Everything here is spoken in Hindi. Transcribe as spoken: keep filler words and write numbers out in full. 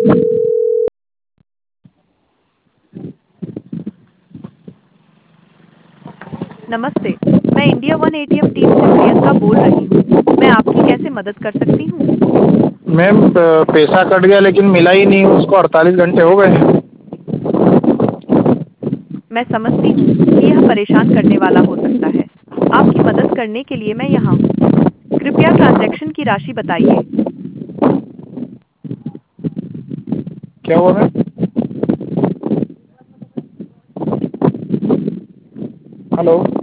नमस्ते, मैं इंडिया वन एटीएम टीम से प्रियंका बोल रही हूँ। मैं आपकी कैसे मदद कर सकती हूँ? मैम पैसा कट गया लेकिन मिला ही नहीं, उसको अड़तालीस घंटे हो गए हैं। मैं समझती हूँ कि यह परेशान करने वाला हो सकता है। आपकी मदद करने के लिए मैं यहाँ हूँ। कृपया ट्रांजैक्शन की राशि बताइए। क्या हुआ मैम? हेलो।